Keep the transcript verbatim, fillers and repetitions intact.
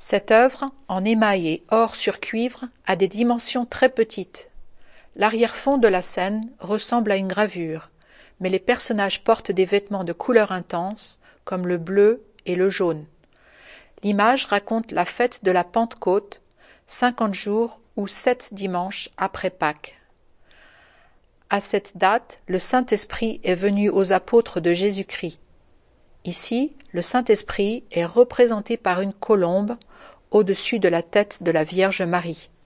Cette œuvre, en émail et or sur cuivre, a des dimensions très petites. L'arrière-fond de la scène ressemble à une gravure, mais les personnages portent des vêtements de couleurs intenses, comme le bleu et le jaune. L'image raconte la fête de la Pentecôte, cinquante jours ou sept dimanches après Pâques. À cette date, le Saint-Esprit est venu aux apôtres de Jésus-Christ. Ici, le Saint-Esprit est représenté par une colombe au-dessus de la tête de la Vierge Marie.